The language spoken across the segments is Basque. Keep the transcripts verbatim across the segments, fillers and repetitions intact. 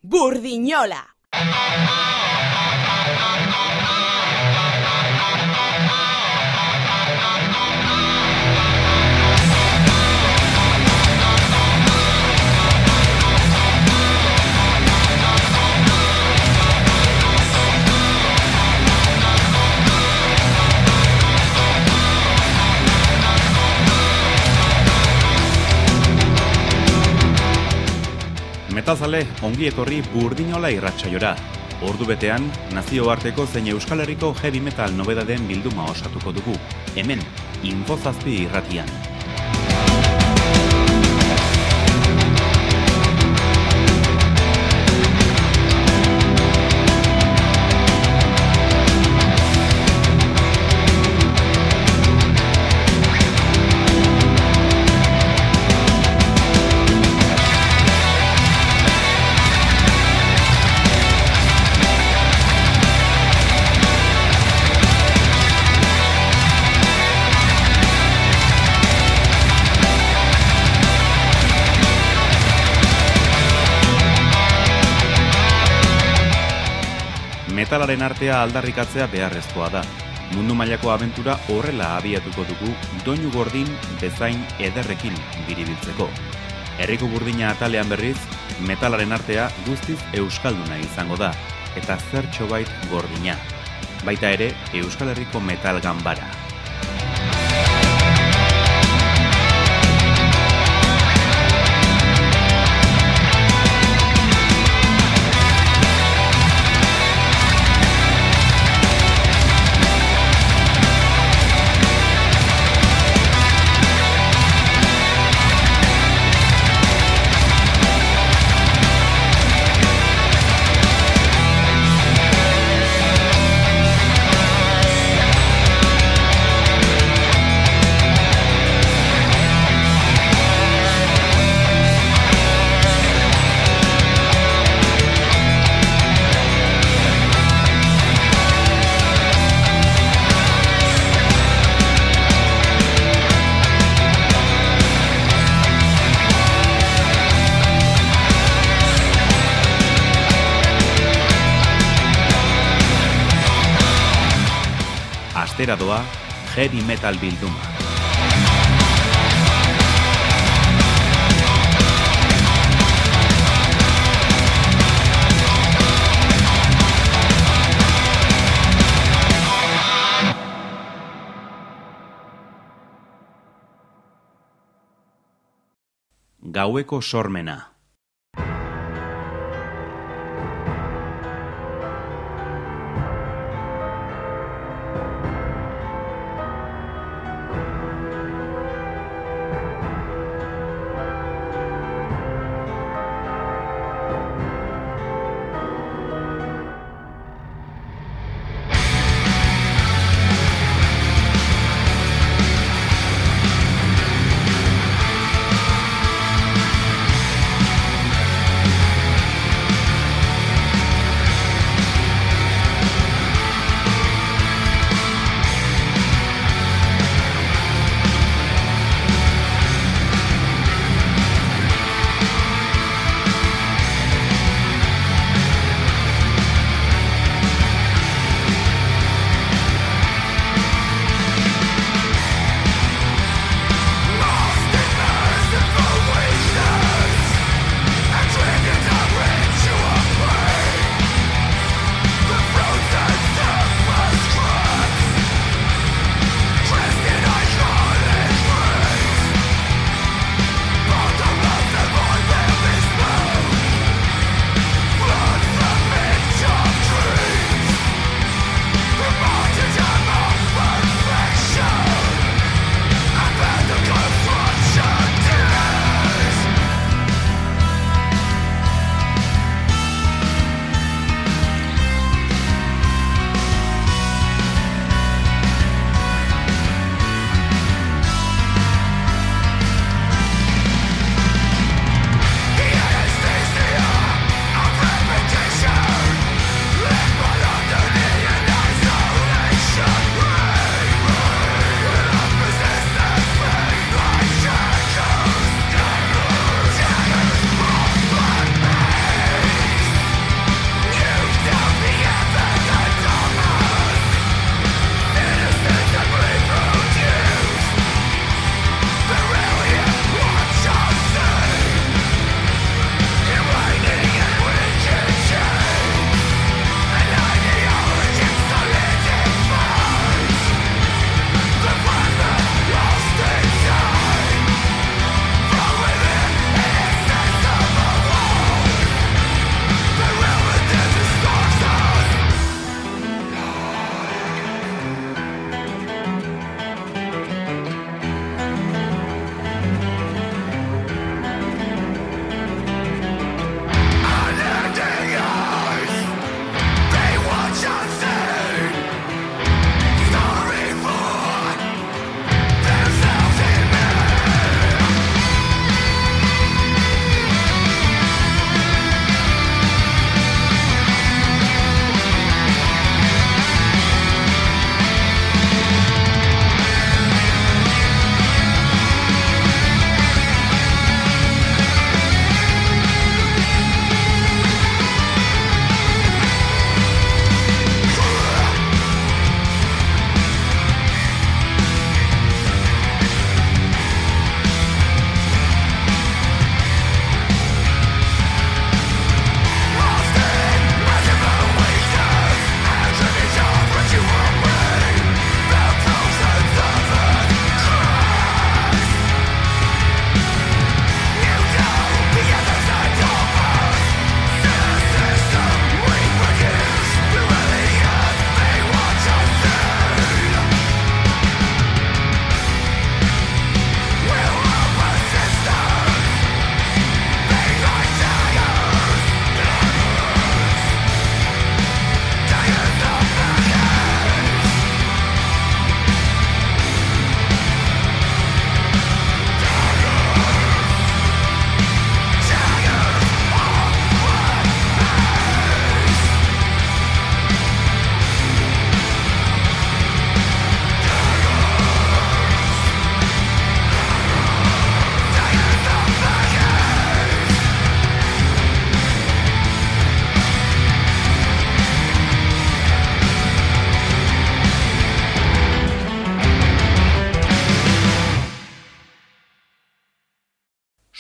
Burdinola. Metalzale, ongi etorri Burdinola irratsaiora. Ordu betean, nazioarteko zein Euskal Herriko heavy metal nobedaden bilduma osatuko dugu. Hemen, Infozazpi irratian. Metalaren artea aldarrikatzea beharrezkoa da. Mundu mailako abentura horrela abiatuko dugu doinu gordin bezain ederrekin biribiltzeko. Herriko burdina atalean berriz, metalaren artea guztiz euskalduna izango da, eta zertxobait gordina. Baita ere, Euskal Herriko metal ganbara. Astera doa, heavy metal bilduma. Gaueko sormena.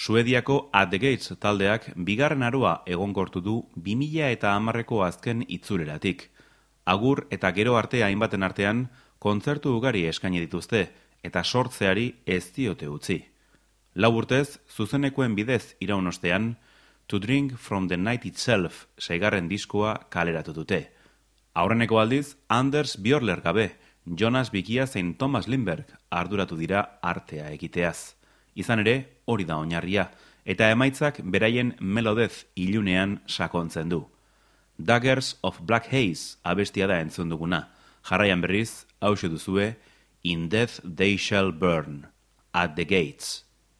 Suediako At the Gates taldeak bigarren aroa egonkortu du bi mila eta hamarreko azken itzuleratik. Agur eta gero arte hainbaten artean kontzertu ugari eskaini dituzte eta sortzeari ez diote utzi. Lau urtez, zuzenekoen bidez iraun ostean, To Drink from the Night Itself seigarren diskoa kaleratu dute. Aurreneko aldiz, Anders Björler gabe, Jonas Bikia zein Thomas Lindberg arduratu dira artea egiteaz. Izan ere, hori da oinarria, eta emaitzak beraien melodez ilunean sakontzen du. Daggers of Black Haze abestia da entzun duguna. Jarraian berriz, hauxe duzue, In Death They Shall Burn, At the Gates.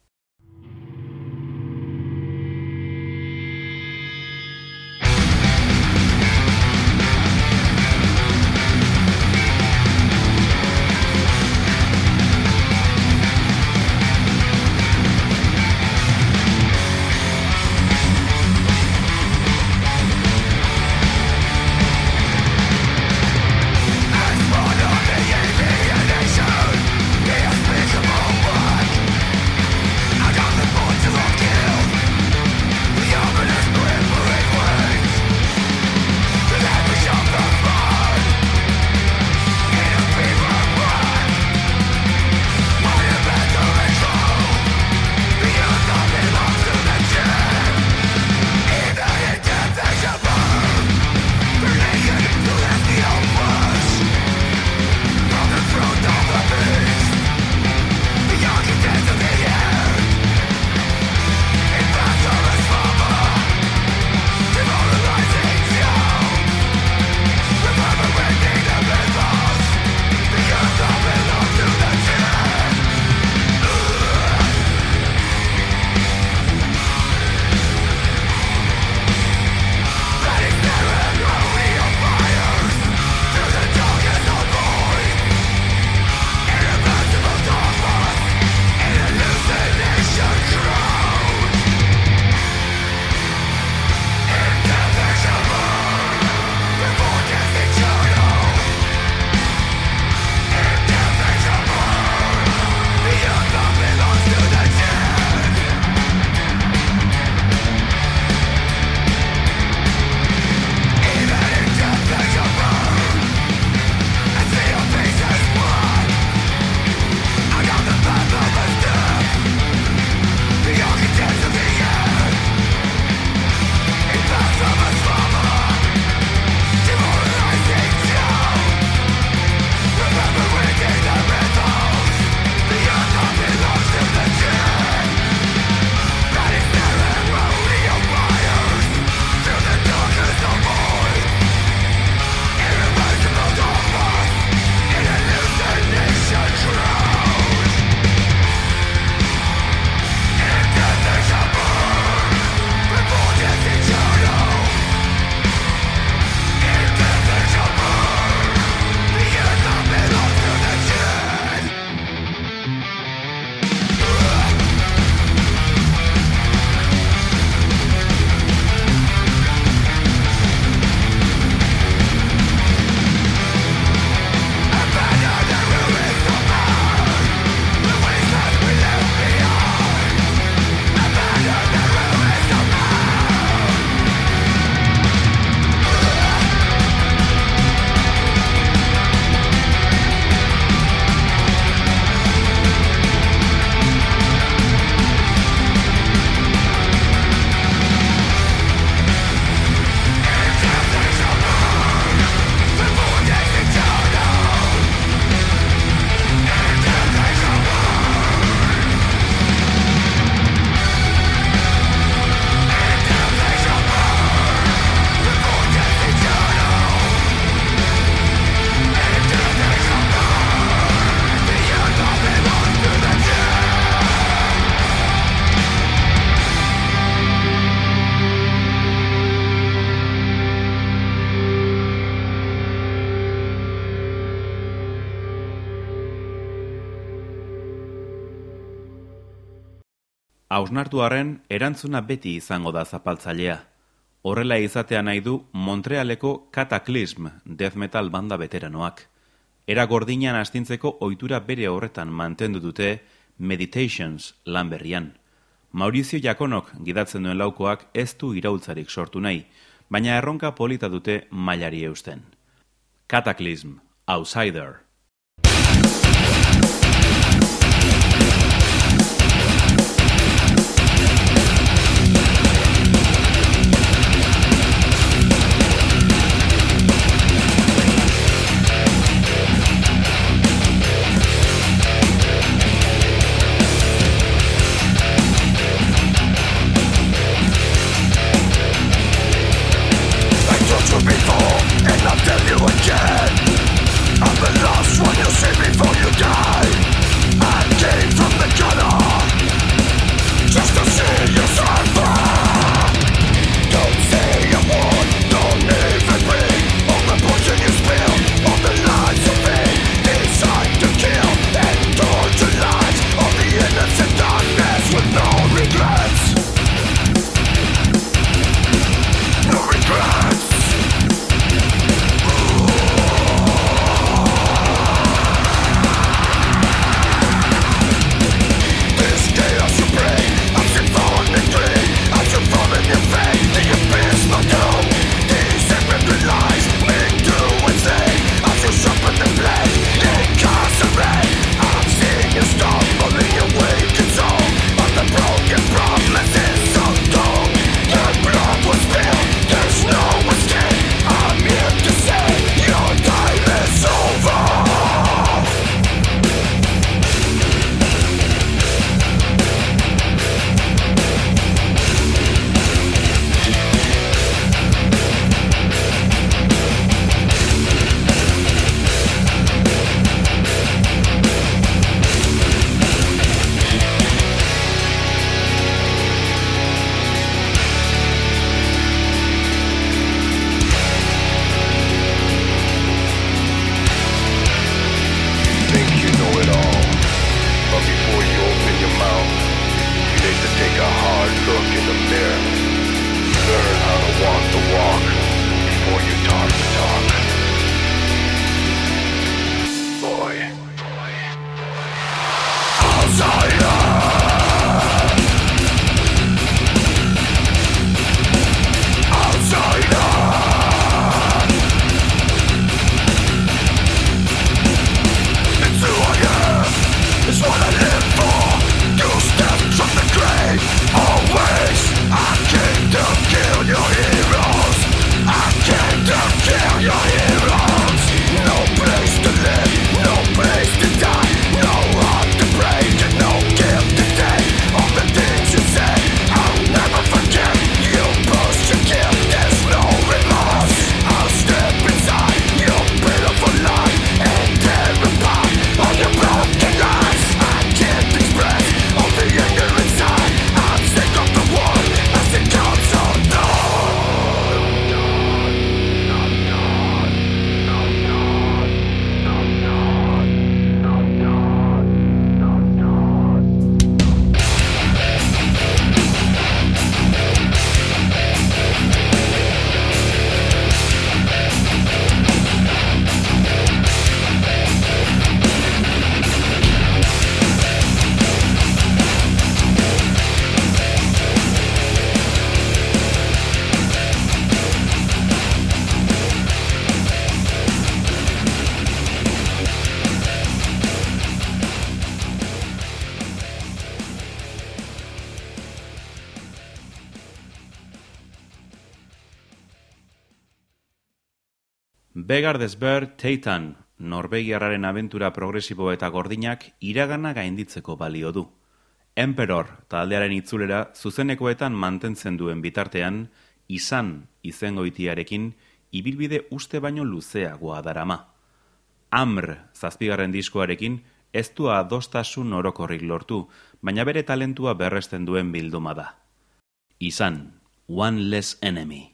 Hausnartu arren, erantzuna beti izango da zapaltzailea. Horrela izatea nahi du Montrealeko Cataclysm death metal banda veteranoak. Era gordinan astintzeko ohitura bere horretan mantendu dute Meditations lan berrian. Maurizio Jakonok gidatzen duen laukoak ez du iraultzarik sortu nahi, baina erronka polita dute mailari eusten. Cataclysm, Outsider. Beggar Desber Titan, Norvegiarraren abentura progresibo eta gordinak iragana gainditzeko balio du. Emperor taldearen itzulera zuzenekoetan mantentzen duen bitartean, izan izengoitiarekin ibilbide uste baino luzeagoa darama. Amr zazpigarren diskoarekin ez du adostasun orokorrik lortu, baina bere talentua berresten duen bilduma da. Izan, One Less Enemy.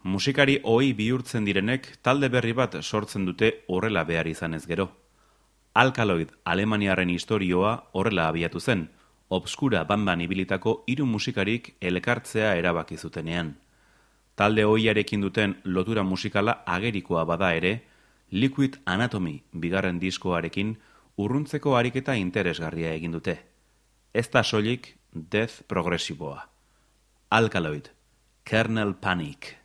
Musikari ohi bihurtzen direnek talde berri bat sortzen dute horrela behar izanez gero. Alkaloid Alemaniarren historioa horrela abiatu zen, obskura bandan ibilitako hiru musikarik elkartzea erabaki zutenean. Talde ohiarekin duten lotura musikala agerikoa bada ere, Liquid Anatomy bigarren diskoarekin urruntzeko ariketa interesgarria egin dute. Ez da soilik death progresiboa. Alkaloid, Kernel Panic.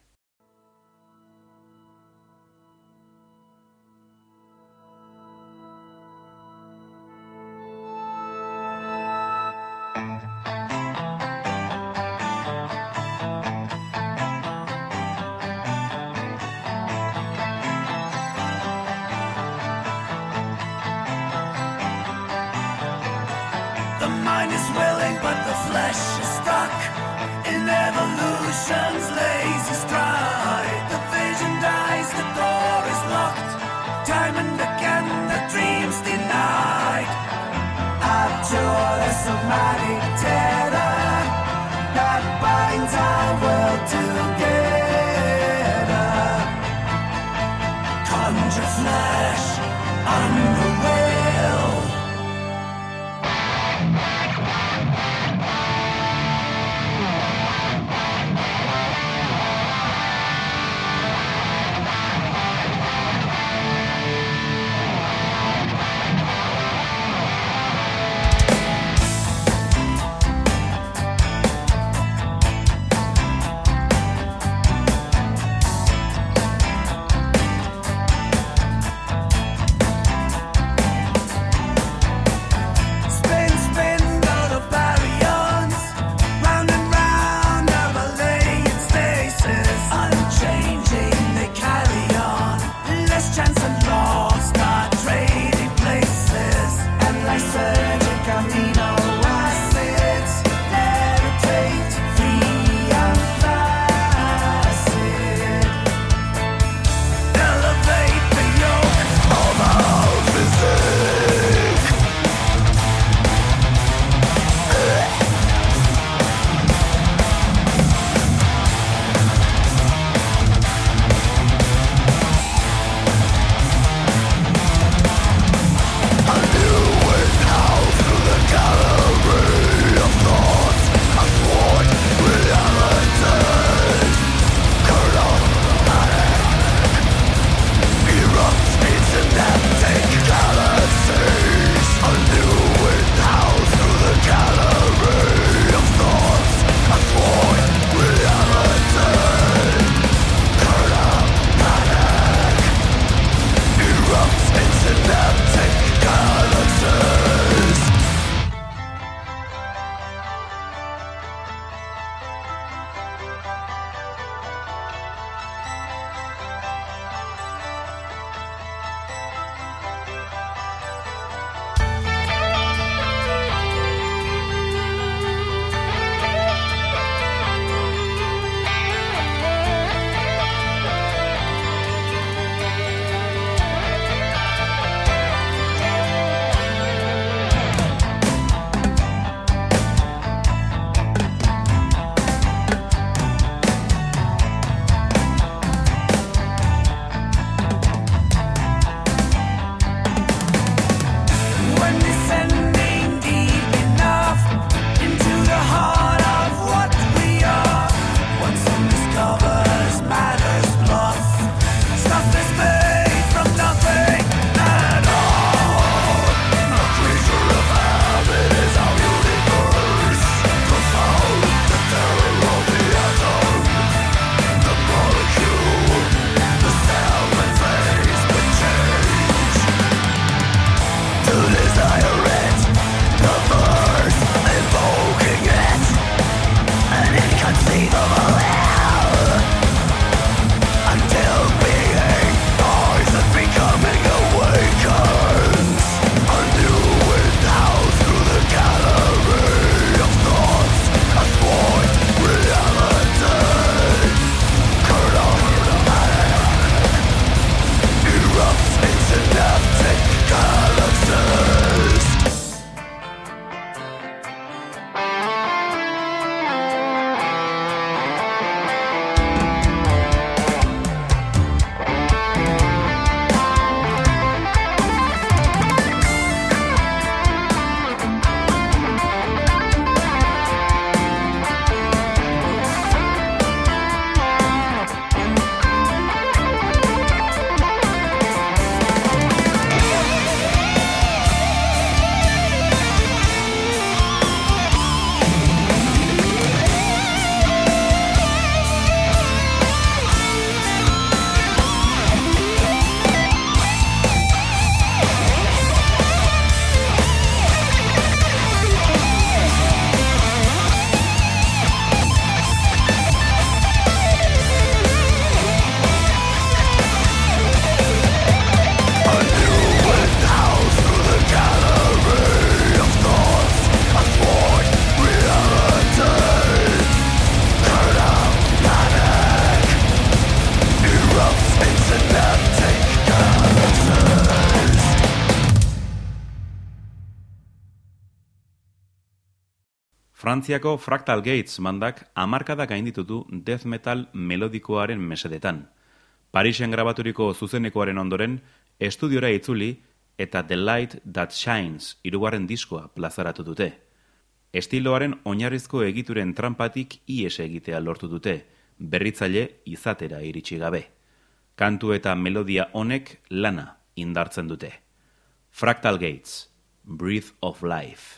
Frantziako Fractal Gates bandak hamarkada gainditu du death metal melodikoaren mesedetan. Parisen grabaturiko zuzenekoaren ondoren, estudiora itzuli eta The Light That Shines hirugarren diskoa plazaratu dute. Estiloaren oinarrizko egituren tranpatik ihes egitea lortu dute, berritzaile izatera iritsi gabe. Kantu eta melodia honek lana indartzen dute. Fractal Gates, Breath of Life.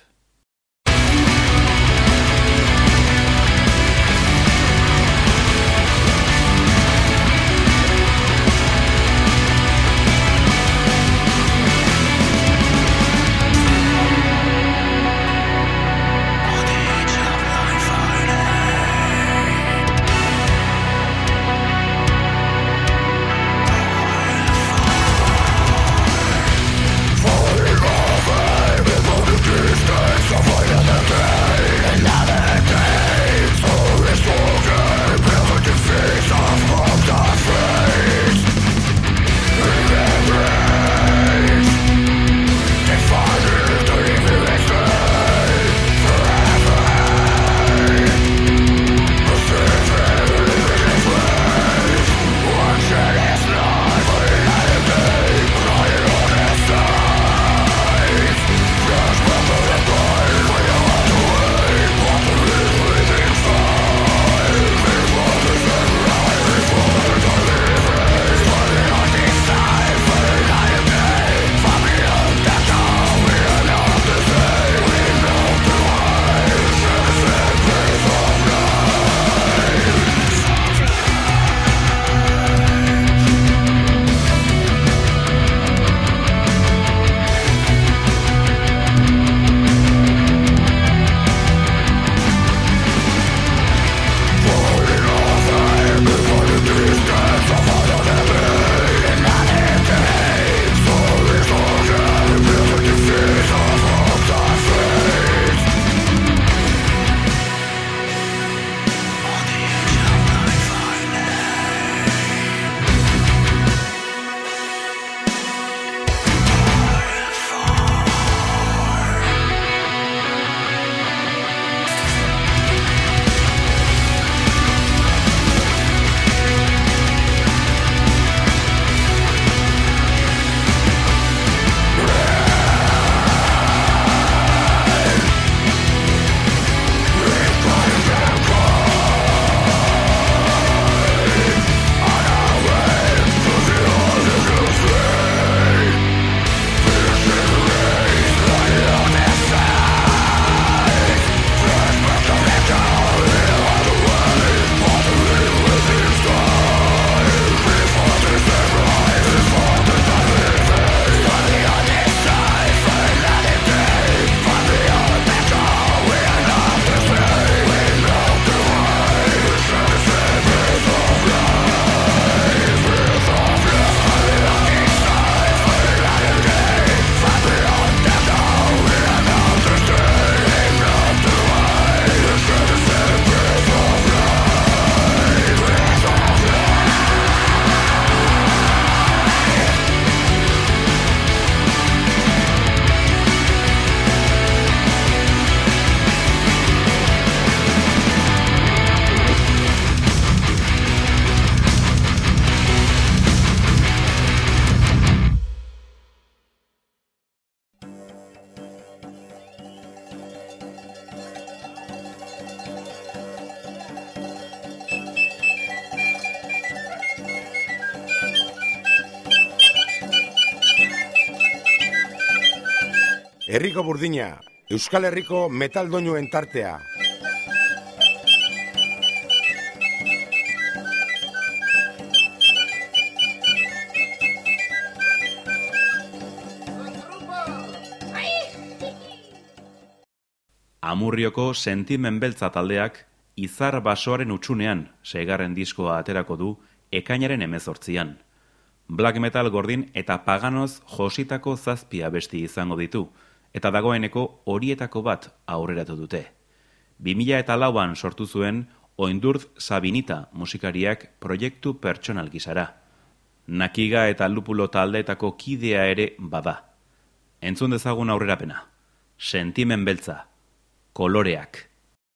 Herriko Burdina, Euskal Herriko metal doinuen tartea. Amurrioko Sentimen Beltza taldeak Izar basoaren utxunean seigarren diskoa aterako du ekainaren hemezortzian. Black metal gordin eta paganoz jositako zazpia abesti izango ditu, eta dagoeneko horietako bat aurreratu dute. bi mila eta lauan sortu zuen Oindurz Sabinita musikariak proiektu pertsonal gisara. Nakiga eta Lupulo taldeetako kidea ere bada. Entzun dezagun aurrerapena. Sentimen Beltza. Koloreak.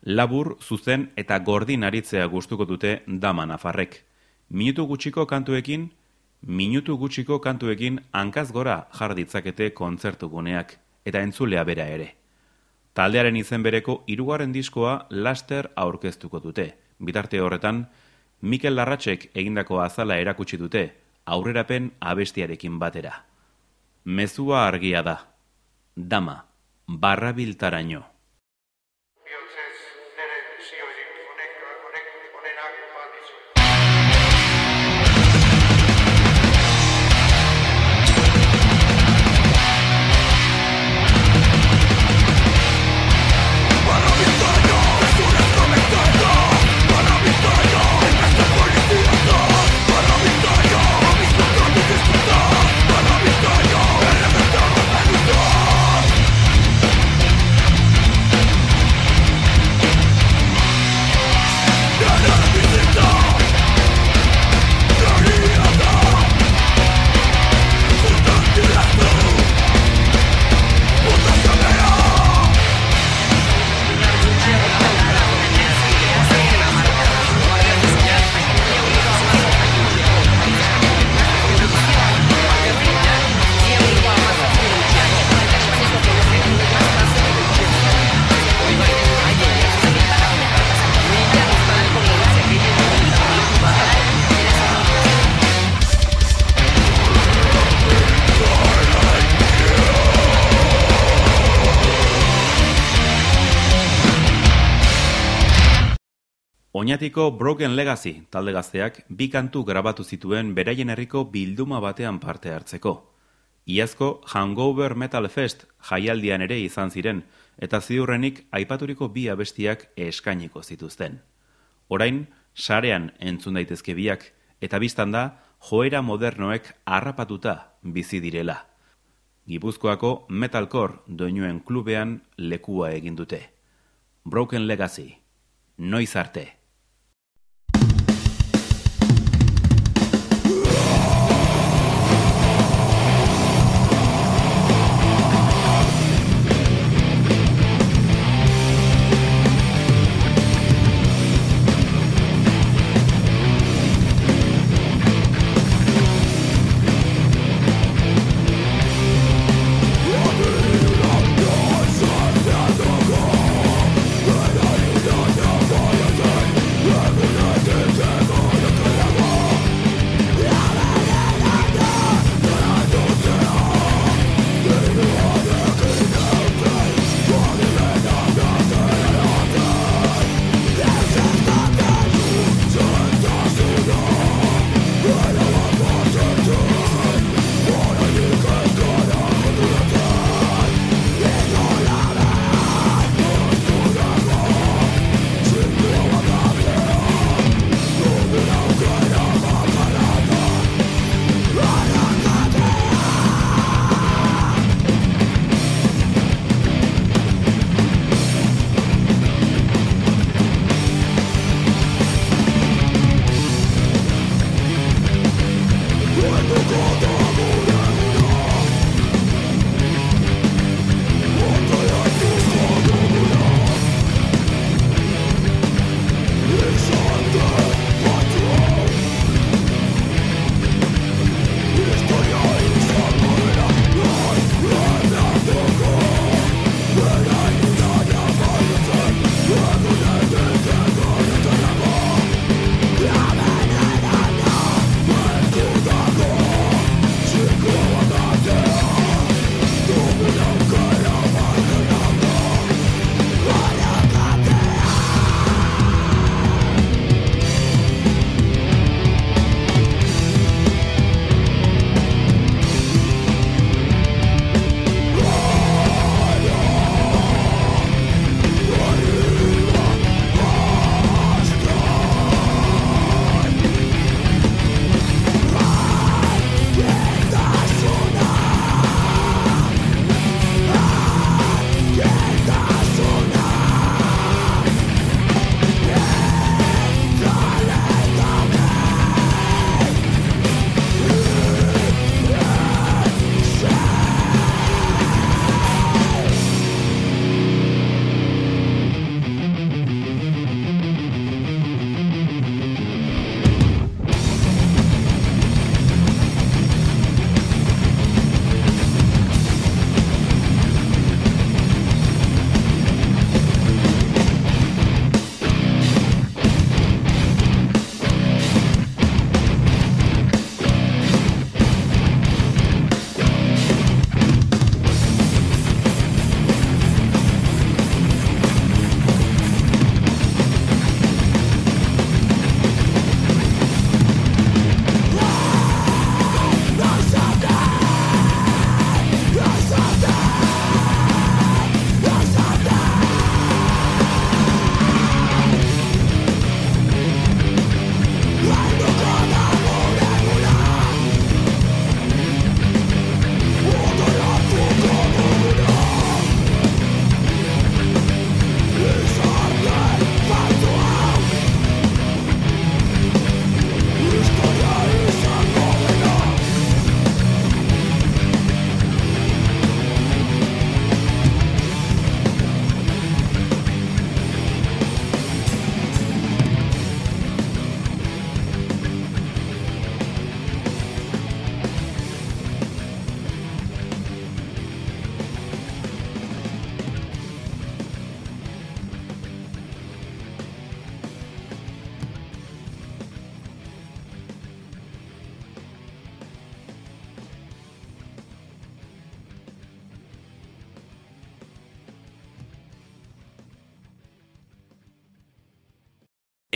Labur, zuzen eta gordin aritzea gustuko dute dama nafarrek. Minutu gutxiko kantuekin, minutu gutxiko kantuekin hankaz gora jar ditzakete kontzertuguneak eta entzulea bera ere. Taldearen izen bereko hirugarren diskoa laster aurkeztuko dute. Bitarte horretan, Mikel Larratxek egindako azala erakutsi dute, aurrerapen abestiarekin batera. Mezua argia da. Dama, barrabiltaraino. Oñatiko Broken Legacy talde gazteak bi kantu grabatu zituen beraien herriko bilduma batean parte hartzeko. Iazko Hangover Metal Fest jaialdian ere izan ziren, eta ziurrenik aipaturiko bi abestiak eskainiko zituzten. Orain, sarean entzun daitezke biak, eta biztan da, joera modernoek harrapatuta bizi direla. Gipuzkoako metalcore doinuen klubean lekua egin dute. Broken Legacy, noiz arte. Die!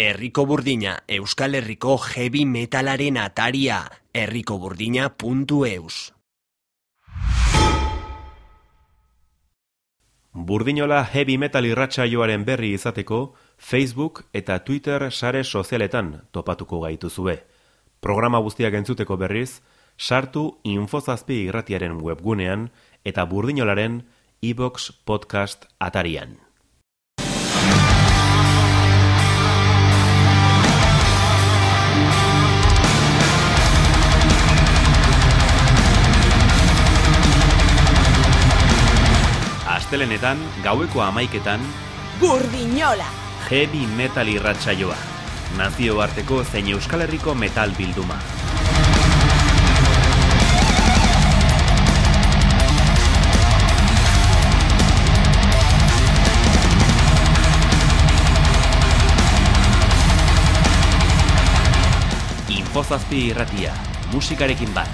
Herriko Burdina, Euskal Herriko heavy metalaren ataria, herrikoburdina puntu eus. Burdinola heavy metal irratsaioaren berri izateko, Facebook eta Twitter sare sozialetan topatuko gaituzue. Programa guztiak entzuteko berriz, sartu Infozazpi irratiaren webgunean eta Burdinolaren iVoox podcast atarian. Astelenetan, gaueko hamaiketan, Burdinola! Heavy metal irratsaioa. Nazioarteko zein Euskal Herriko metal bilduma. Infozazpi irratia, musikarekin bat.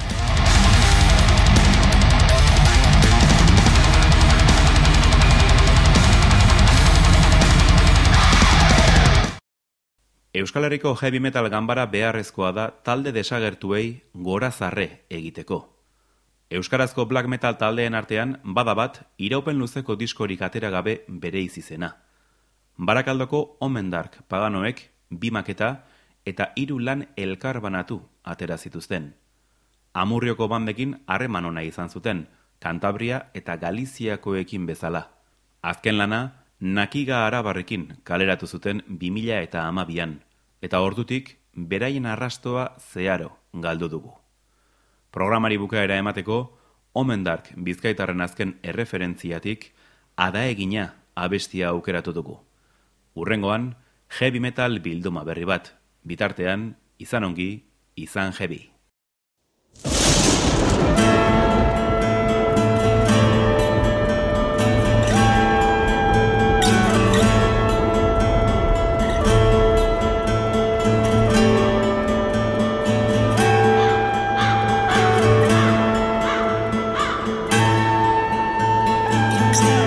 Euskal Herriko heavy metal ganbara beharrezkoa da talde desagertuei gorazarre egiteko. Euskarazko black metal taldeen artean bada bat iraupen luzeko diskorik atera gabe bere izizena. Barakaldoko Omen Dark paganoek bi maketa eta hiru lan elkarbanatu atera zituzten. Amurrioko bandekin harreman ona izan zuten, Kantabria eta Galiziakoekin bezala. Azken lana, Nakiga Arabarrekin kaleratu zuten bi mila eta hamabian. Eta ordutik, beraien arrastoa zeharo galdu dugu. Programari bukaera emateko, Omen Dark Bizkaitarren azken erreferentziatik, Adaegina abestia aukeratu dugu. Hurrengoan, heavy metal bilduma berri bat. Bitartean, izan ongi, izan heavy. Yeah.